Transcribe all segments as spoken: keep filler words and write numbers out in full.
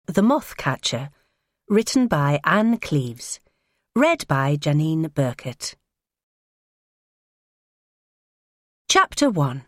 The Moth Catcher, written by Anne Cleeves, read by Janine Burkett. Chapter one.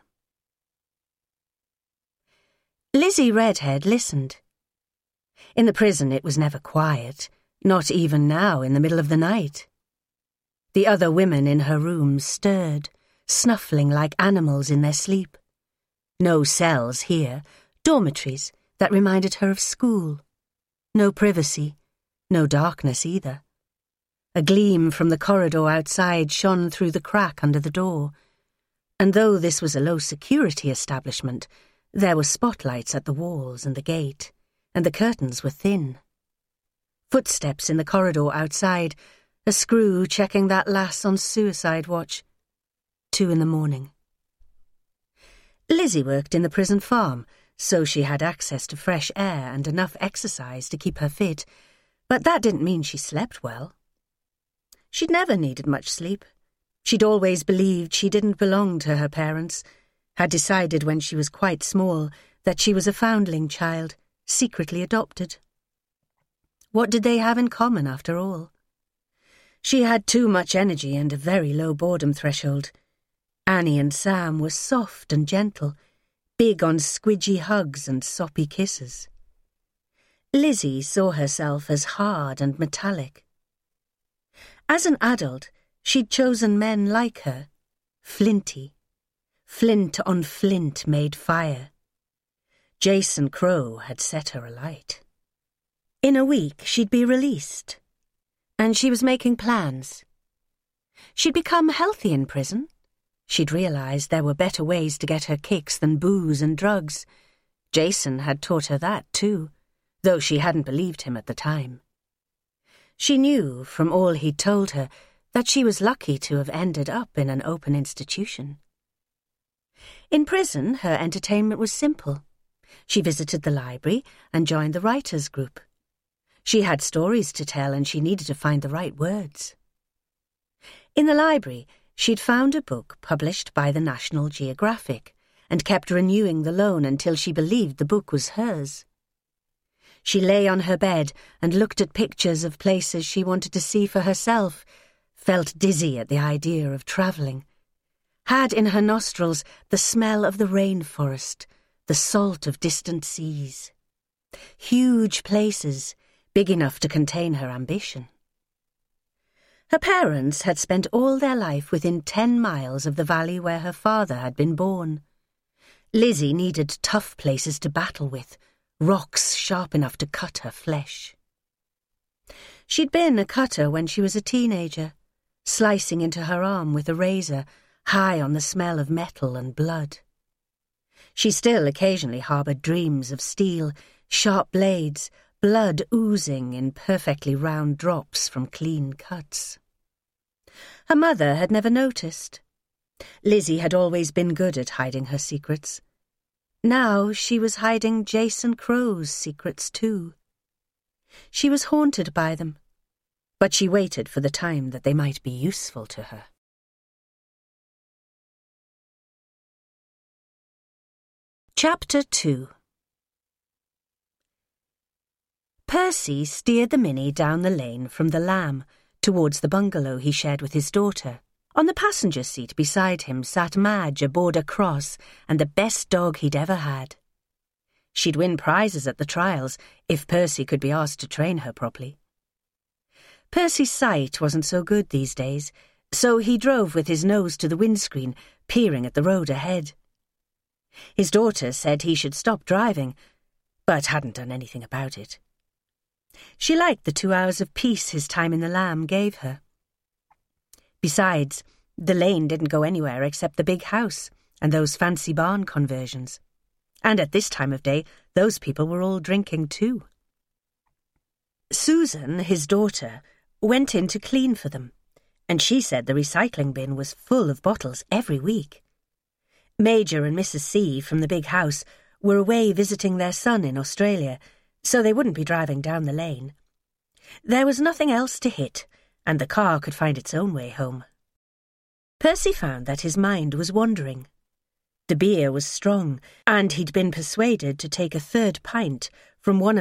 Lizzie Redhead listened. In the prison it was never quiet, not even now in the middle of the night. The other women in her room stirred, snuffling like animals in their sleep. No cells here, dormitories that reminded her of school. No privacy, no darkness either. A gleam from the corridor outside shone through the crack under the door, and though this was a low-security establishment, there were spotlights at the walls and the gate, and the curtains were thin. Footsteps in the corridor outside, a screw checking that lass on suicide watch. Two in the morning. Lizzie worked in the prison farm, so she had access to fresh air and enough exercise to keep her fit, but that didn't mean she slept well. She'd never needed much sleep. She'd always believed she didn't belong to her parents, had decided when she was quite small that she was a foundling child, secretly adopted. What did they have in common, after all? She had too much energy and a very low boredom threshold. Annie and Sam were soft and gentle, big on squidgy hugs and soppy kisses. Lizzie saw herself as hard and metallic. As an adult, she'd chosen men like her, flinty. Flint on flint made fire. Jason Crow had set her alight. In a week, she'd be released, and she was making plans. She'd become healthy in prison. She'd realised there were better ways to get her kicks than booze and drugs. Jason had taught her that too, though she hadn't believed him at the time. She knew, from all he'd told her, that she was lucky to have ended up in an open institution. In prison, her entertainment was simple. She visited the library and joined the writers' group. She had stories to tell and she needed to find the right words. In the library, she'd found a book published by the National Geographic and kept renewing the loan until she believed the book was hers. She lay on her bed and looked at pictures of places she wanted to see for herself, felt dizzy at the idea of travelling, had in her nostrils the smell of the rainforest, the salt of distant seas. Huge places, big enough to contain her ambition. Her parents had spent all their life within ten miles of the valley where her father had been born. Lizzie needed tough places to battle with, rocks sharp enough to cut her flesh. She'd been a cutter when she was a teenager, slicing into her arm with a razor, high on the smell of metal and blood. She still occasionally harboured dreams of steel, sharp blades, blood oozing in perfectly round drops from clean cuts. Her mother had never noticed. Lizzie had always been good at hiding her secrets. Now she was hiding Jason Crow's secrets too. She was haunted by them, but she waited for the time that they might be useful to her. Chapter two. Percy steered the Minnie down the lane from the Lamb towards the bungalow he shared with his daughter. On the passenger seat beside him sat Madge aboard a cross and the best dog he'd ever had. She'd win prizes at the trials if Percy could be asked to train her properly. Percy's sight wasn't so good these days, so he drove with his nose to the windscreen, peering at the road ahead. His daughter said he should stop driving, but hadn't done anything about it. She liked the two hours of peace his time in the Lamb gave her. Besides, the lane didn't go anywhere except the big house and those fancy barn conversions. And at this time of day, those people were all drinking too. Susan, his daughter, went in to clean for them, and she said the recycling bin was full of bottles every week. Major and Missus C from the big house were away visiting their son in Australia, so they wouldn't be driving down the lane. There was nothing else to hit, and the car could find its own way home. Percy found that his mind was wandering. The beer was strong, and he'd been persuaded to take a third pint from one of